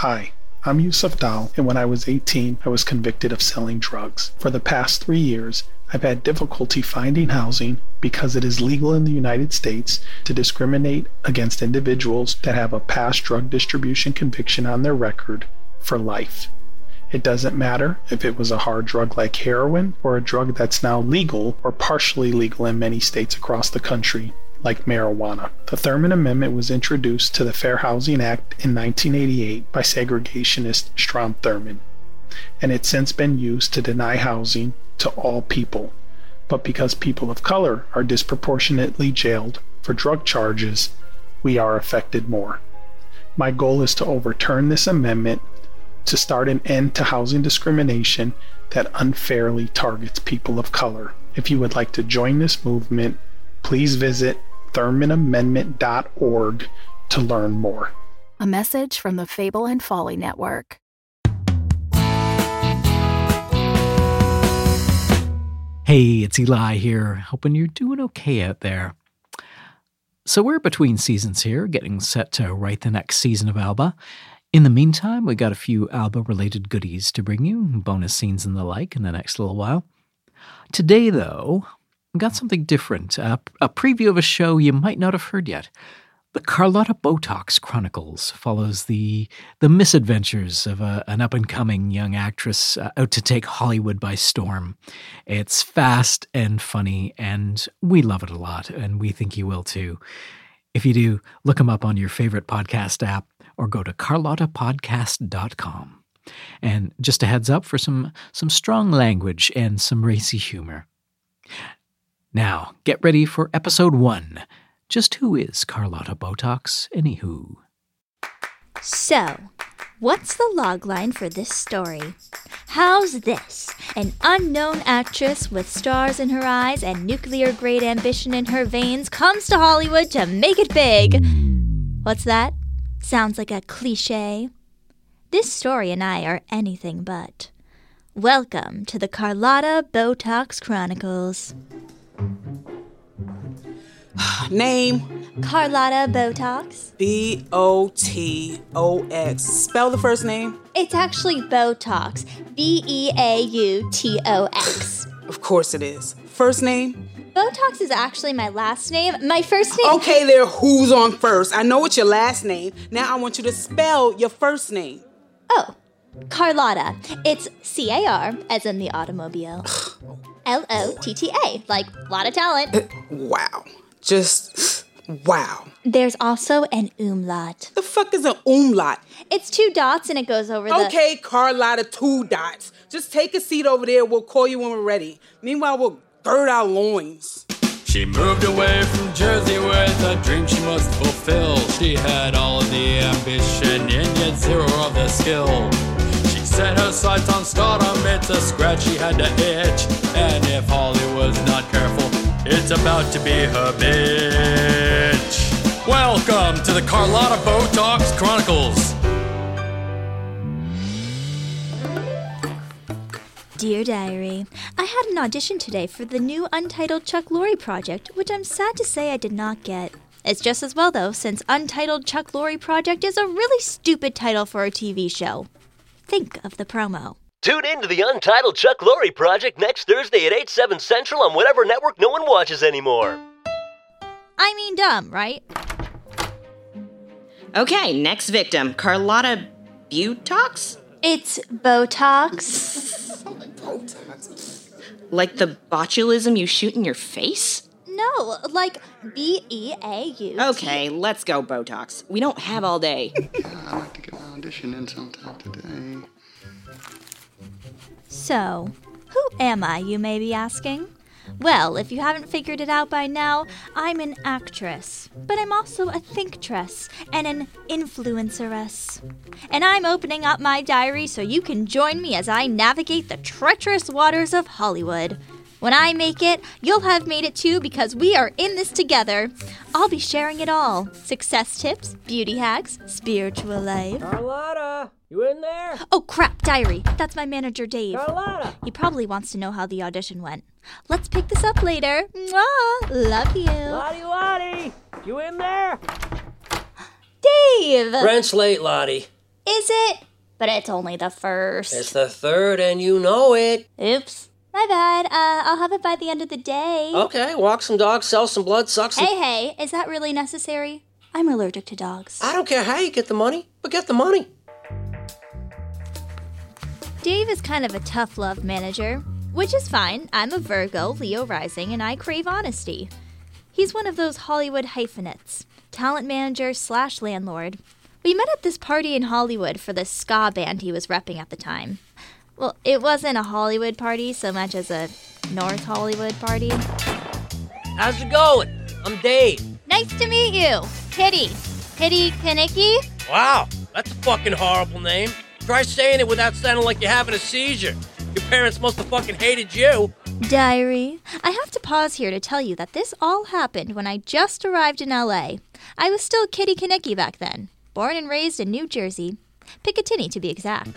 Hi, I'm Yusuf Dal, and when I was 18, I was convicted of selling drugs. For the past 3 years, I've had difficulty finding housing because it is legal in the United States to discriminate against individuals that have a past drug distribution conviction on their record for life. It doesn't matter if it was a hard drug like heroin or a drug that's now legal or partially legal in many states across the country, like marijuana. The Thurmond Amendment was introduced to the Fair Housing Act in 1988 by segregationist Strom Thurmond, and it's since been used to deny housing to all people. But because people of color are disproportionately jailed for drug charges, we are affected more. My goal is to overturn this amendment to start an end to housing discrimination that unfairly targets people of color. If you would like to join this movement, please visit ThurmondAmendment.org to learn more. A message from the Fable and Folly Network. Hey, it's Eli here, hoping you're doing okay out there. So we're between seasons here, getting set to write the next season of Alba. In the meantime, we got a few Alba-related goodies to bring you, bonus scenes and the like in the next little while. Today, though, we got something different, a preview of a show you might not have heard yet. The Carlotta Botox Chronicles follows the misadventures of an up-and-coming young actress out to take Hollywood by storm. It's fast and funny, and we love it a lot, and we think you will too. If you do, look them up on your favorite podcast app or go to carlottapodcast.com. And just a heads up for some strong language and some racy humor. Now, get ready for episode 1. Just who is Carlotta Botox, anywho? So, what's the logline for this story? How's this? An unknown actress with stars in her eyes and nuclear-grade ambition in her veins comes to Hollywood to make it big. What's that? Sounds like a cliché. This story and I are anything but. Welcome to the Carlotta Botox Chronicles. Name? Carlotta Botox. B-O-T-O-X. Spell the first name. It's actually Botox. B-E-A-U-T-O-X. Of course it is. First name? Botox is actually my last name. My first name... Okay, there, who's on first? I know it's your last name. Now I want you to spell your first name. Oh, Carlotta. It's C-A-R, as in the automobile. L-O-T-T-A, like lot of talent. Wow. Just wow. There's also an umlaut. The fuck is an umlaut? It's 2 dots and it goes over the... Okay, Carlotta, 2 dots. Just take a seat over there. We'll call you when we're ready. Meanwhile, we'll gird our loins. She moved away from Jersey with a dream she must fulfill. She had all of the ambition and yet zero of the skill. She set her sights on stardom, it's a scratch she had to itch. And if Hollywood's not careful, it's about to be her bitch. Welcome to the Carlotta Botox Chronicles. Dear Diary, I had an audition today for the new Untitled Chuck Lorre project, which I'm sad to say I did not get. It's just as well, though, since Untitled Chuck Lorre Project is a really stupid title for a TV show. Think of the promo. Tune in to the Untitled Chuck Lorre Project next Thursday at 8, 7 Central on whatever network no one watches anymore. I mean dumb, right? Okay, next victim. Carlotta Botox? It's Botox. Like the botulism you shoot in your face? No, like B-E-A-U. Okay, let's go, Botox. We don't have all day. I'd like to get my audition in sometime today. So, who am I, you may be asking? Well, if you haven't figured it out by now, I'm an actress. But I'm also a thinktress and an influenceress. And I'm opening up my diary so you can join me as I navigate the treacherous waters of Hollywood. When I make it, you'll have made it too because we are in this together. I'll be sharing it all. Success tips, beauty hacks, spiritual life. Carlotta, you in there? Oh crap, diary. That's my manager, Dave. Carlotta! He probably wants to know how the audition went. Let's pick this up later. Mwah! Love you. Lottie, you in there? Dave! Rent's late, Lottie. Is it? But it's only the first. It's the third and you know it. Oops. My bad. I'll have it by the end of the day. Okay, walk some dogs, sell some blood, suck some... Hey, is that really necessary? I'm allergic to dogs. I don't care how you get the money, but get the money. Dave is kind of a tough love manager, which is fine. I'm a Virgo, Leo rising, and I crave honesty. He's one of those Hollywood hyphenates, talent manager / landlord. We met at this party in Hollywood for the ska band he was repping at the time. Well, it wasn't a Hollywood party so much as a North Hollywood party. How's it going? I'm Dave. Nice to meet you. Kitty. Kitty Kanicki? Wow, that's a fucking horrible name. Try saying it without sounding like you're having a seizure. Your parents must have fucking hated you. Diary. I have to pause here to tell you that this all happened when I just arrived in LA. I was still Kitty Kanicki back then. Born and raised in New Jersey. Picatinny, to be exact.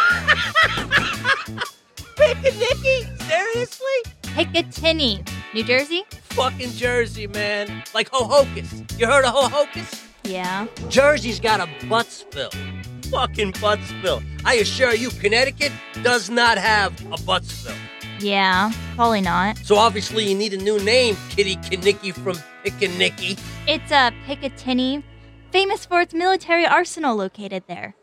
Picatinny? Seriously? Picatinny. New Jersey? Fucking Jersey, man. Like Ho-Hocus. You heard of Ho-Hocus? Yeah. Jersey's got a Buttsville. Fucking Buttsville. I assure you, Connecticut does not have a Buttsville. Yeah, probably not. So obviously you need a new name, Kitty Kanicki from Picanicki. It's Picatinny, famous for its military arsenal located there.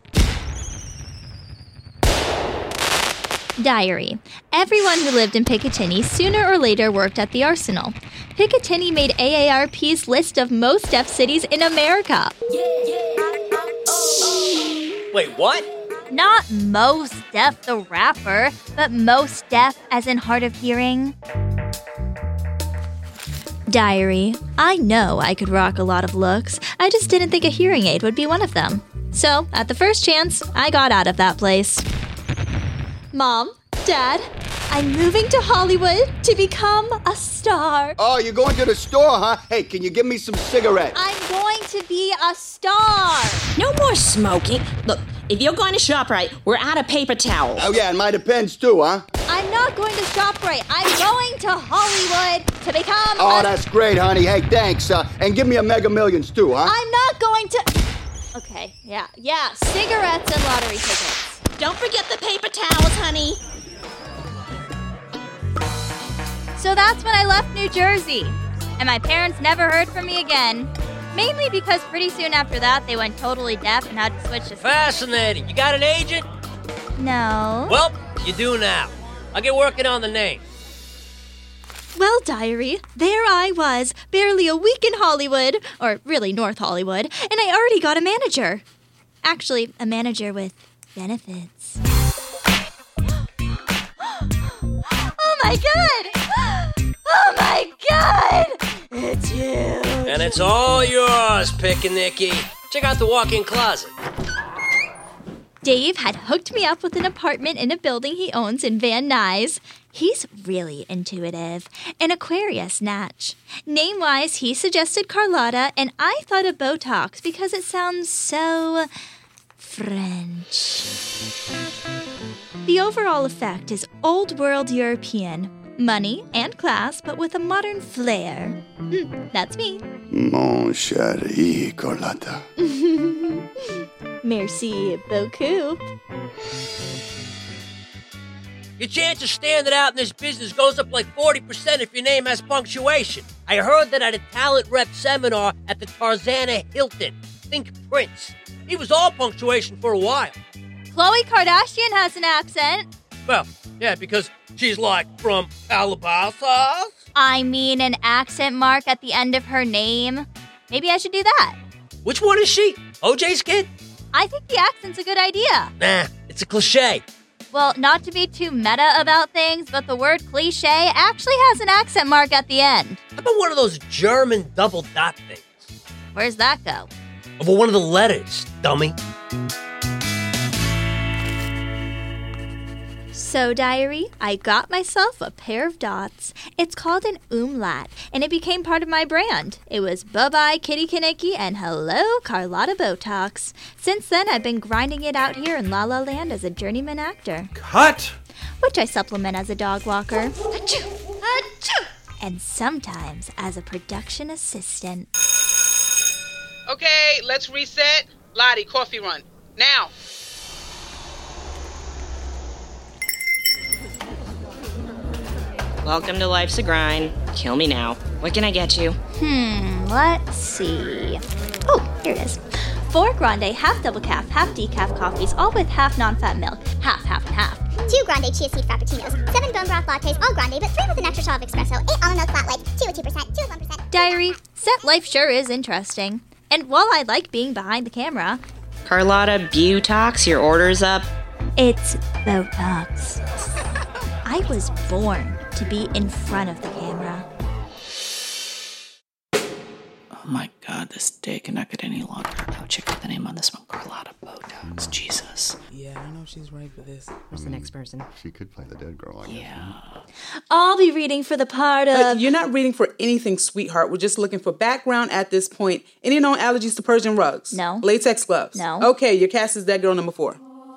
Diary. Everyone who lived in Picatinny sooner or later worked at the arsenal. Picatinny made AARP's list of most deaf cities in America. Wait, what? Not Mos Def the rapper, but most deaf as in hard of hearing. Diary. I know I could rock a lot of looks. I just didn't think a hearing aid would be one of them. So, at the first chance, I got out of that place. Mom, Dad, I'm moving to Hollywood to become a star. Oh, you're going to the store, huh? Hey, can you give me some cigarettes? I'm going to be a star. No more smoking. Look, if you're going to ShopRite, we're out of paper towels. Oh, yeah, and my Depends too, huh? I'm not going to ShopRite. I'm going to Hollywood to become Oh, that's great, honey. Hey, thanks. And give me a Mega Millions too, huh? I'm not going to... Okay, yeah. Cigarettes and lottery tickets. Don't forget the paper towels, honey. So that's when I left New Jersey. And my parents never heard from me again. Mainly because pretty soon after that, they went totally deaf and had to switch to... Fascinating. You got an agent? No. Well, you do now. I'll get working on the name. Well, Diary, there I was, barely a week in Hollywood, or really North Hollywood, and I already got a manager. Actually, a manager with benefits. Oh my god! Oh my god! It's huge! And it's all yours, Picanicki. Check out the walk-in closet. Dave had hooked me up with an apartment in a building he owns in Van Nuys. He's really intuitive. An Aquarius natch. Name-wise, he suggested Carlotta, and I thought of Botox because it sounds so... French. The overall effect is old-world European. Money and class, but with a modern flair. That's me. Mon chéri, Carlotta. Merci beaucoup. Your chance of standing out in this business goes up like 40% if your name has punctuation. I heard that at a talent rep seminar at the Tarzana Hilton. Think Prince. He was all punctuation for a while. Khloe Kardashian has an accent. Well, yeah, because she's like from Calabasas. I mean an accent mark at the end of her name. Maybe I should do that. Which one is she? OJ's kid? I think the accent's a good idea. Nah, it's a cliche. Well, not to be too meta about things, but the word cliche actually has an accent mark at the end. How about one of those German double dot things? Where's that go? Over one of the letters, dummy. So, Diary, I got myself a pair of dots. It's called an umlaut, and it became part of my brand. It was bye-bye Kitty Kanicki and hello Carlotta Botox. Since then, I've been grinding it out here in La La Land as a journeyman actor. Cut! Which I supplement as a dog walker. Achoo! Achoo! And sometimes as a production assistant. Okay, let's reset. Lottie, coffee run. Now! Welcome to Life's a Grind. Kill me now. What can I get you? Let's see. Oh, here it is. 4 grande, half double calf, half decaf coffees, all with half non-fat milk. Half, and half. 2 grande chia seed frappuccinos, 7 bone broth lattes, all grande, but 3 with an extra shot of espresso, 8 almond milk flat whites, 2 with 2%, 2 with 1%. Diary, set life sure is interesting. And while I like being behind the camera... Carlotta Butox, your order's up. It's Botox. I was born to be in front of the camera. Oh my god, this day cannot get any longer. Now check out the name on this one. Carlotta Botox. Jesus. Yeah, I don't know if she's right for this. Who's the next person? She could play the dead girl, I guess. Yeah. I'll be reading for the part of... You're not reading for anything, sweetheart. We're just looking for background at this point. Any known allergies to Persian rugs? No. Latex gloves? No. Okay, your cast is dead girl number 4.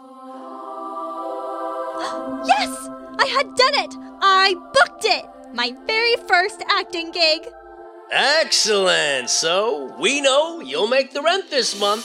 Yes! I had done it! I booked it! My very first acting gig. Excellent. So, we know you'll make the rent this month.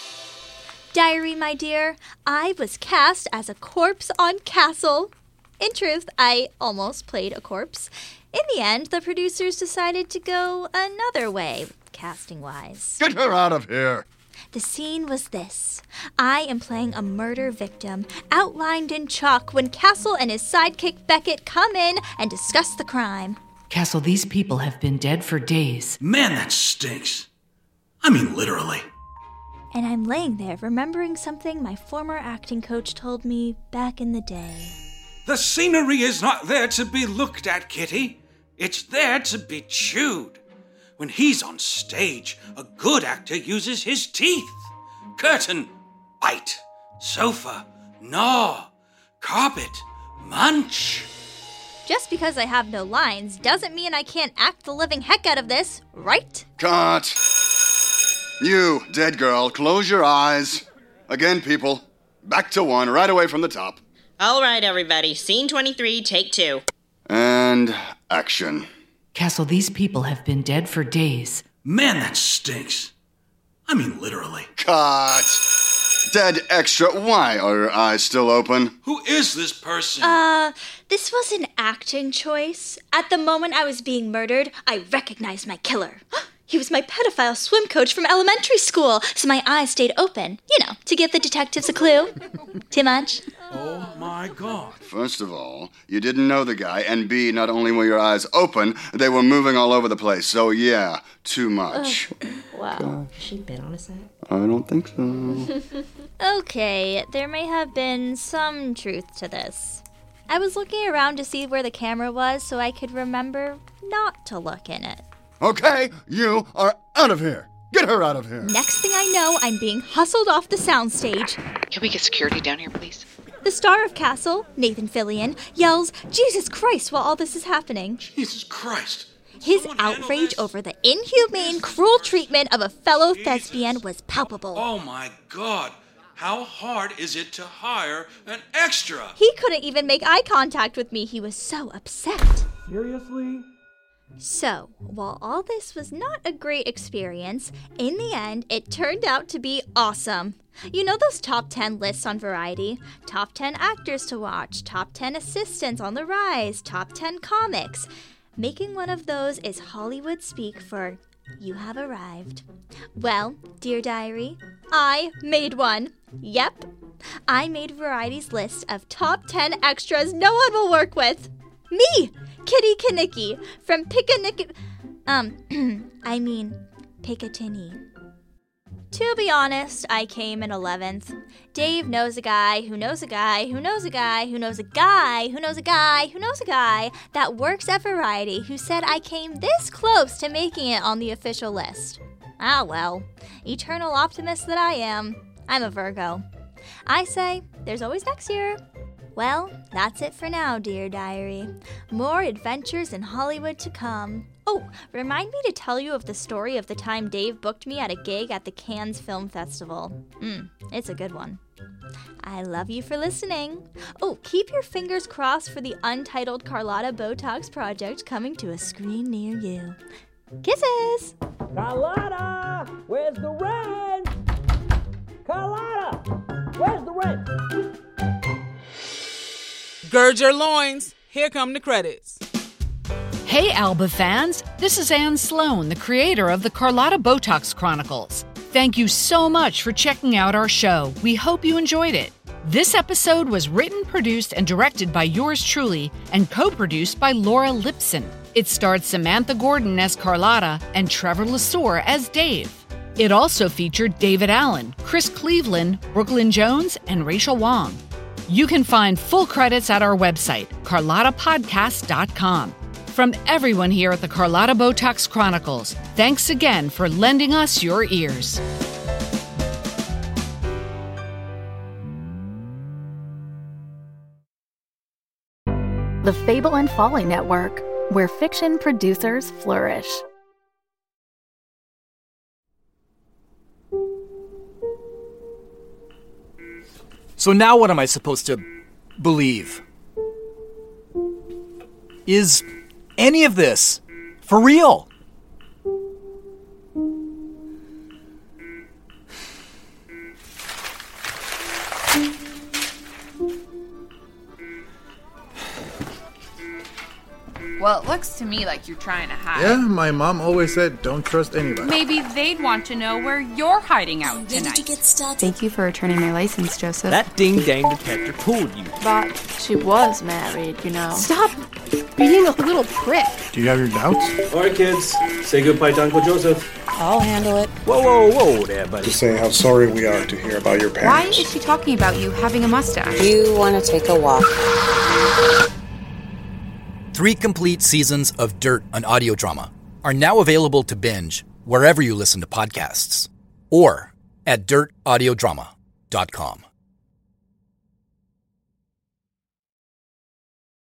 Diary, my dear, I was cast as a corpse on Castle. In truth, I almost played a corpse. In the end, the producers decided to go another way, casting-wise. Get her out of here! The scene was this. I am playing a murder victim, outlined in chalk when Castle and his sidekick Beckett come in and discuss the crime. Castle, these people have been dead for days. Man, that stinks. I mean, literally. And I'm laying there remembering something my former acting coach told me back in the day. The scenery is not there to be looked at, Kitty. It's there to be chewed. When he's on stage, a good actor uses his teeth. Curtain, bite. Sofa, gnaw. Carpet, munch. Just because I have no lines doesn't mean I can't act the living heck out of this, right? Cut. You, dead girl, close your eyes. Again, people. Back to 1, right away from the top. All right, everybody. Scene 23, take 2. And action. Castle, these people have been dead for days. Man, that stinks. I mean, literally. Cut. Dead extra. Why are your eyes still open? Who is this person? This was an acting choice. At the moment I was being murdered, I recognized my killer. He was my pedophile swim coach from elementary school, so my eyes stayed open, to give the detectives a clue. Too much? Oh, my God. First of all, you didn't know the guy, and B, not only were your eyes open, they were moving all over the place. So, yeah, too much. Wow. Has she been on a set? I don't think so. Okay, there may have been some truth to this. I was looking around to see where the camera was so I could remember not to look in it. Okay, you are out of here. Get her out of here. Next thing I know, I'm being hustled off the soundstage. Can we get security down here, please? The star of Castle, Nathan Fillion, yells, "Jesus Christ," while all this is happening. Jesus Christ. His outrage over the inhumane, cruel treatment of a fellow thespian was palpable. Oh, my God. How hard is it to hire an extra? He couldn't even make eye contact with me. He was so upset. Seriously? So, while all this was not a great experience, in the end, it turned out to be awesome. You know those top 10 lists on Variety? Top 10 actors to watch, top 10 assistants on the rise, top 10 comics. Making one of those is Hollywood speak for you have arrived. Well, dear diary, I made one. Yep. I made Variety's list of top 10 extras no one will work with. Me! Kitty Kanicki from Piccadilly. Piccatini. To be honest, I came in 11th. Dave knows a guy who knows a guy who knows a guy who knows a guy who knows a guy who knows a guy that works at Variety who said I came this close to making it on the official list. Ah well, eternal optimist that I am. I'm a Virgo. I say, there's always next year. Well, that's it for now, dear diary. More adventures in Hollywood to come. Oh, remind me to tell you of the story of the time Dave booked me at a gig at the Cannes Film Festival. It's a good one. I love you for listening. Oh, keep your fingers crossed for the untitled Carlotta Botox project coming to a screen near you. Kisses! Carlotta! Where's the rent? Carlotta! Gird your loins. Here come the credits. Hey, Alba fans. This is Anne Sloan, the creator of the Carlotta Botox Chronicles. Thank you so much for checking out our show. We hope you enjoyed it. This episode was written, produced, and directed by yours truly and co-produced by Laura Lipson. It starred Samantha Gordon as Carlotta and Trevor Lesueur as Dave. It also featured David Allen, Chris Cleveland, Brooklyn Jones, and Rachel Wong. You can find full credits at our website, carlottapodcast.com. From everyone here at the Carlotta Botox Chronicles, thanks again for lending us your ears. The Fable and Folly Network, where fiction producers flourish. So now what am I supposed to believe? Is any of this for real? Well, it looks to me like you're trying to hide. Yeah, my mom always said don't trust anybody. Maybe they'd want to know where you're hiding out tonight. When did you get started? Thank you for returning my license, Joseph. That ding-dang detector pulled you. But she was married, you know. Stop being a little prick. Do you have your doubts? All right, kids. Say goodbye to Uncle Joseph. I'll handle it. Whoa there, buddy. Just say how sorry we are to hear about your parents. Why is she talking about you having a mustache? You want to take a walk? 3 complete seasons of Dirt, an audio drama, are now available to binge wherever you listen to podcasts or at dirtaudiodrama.com.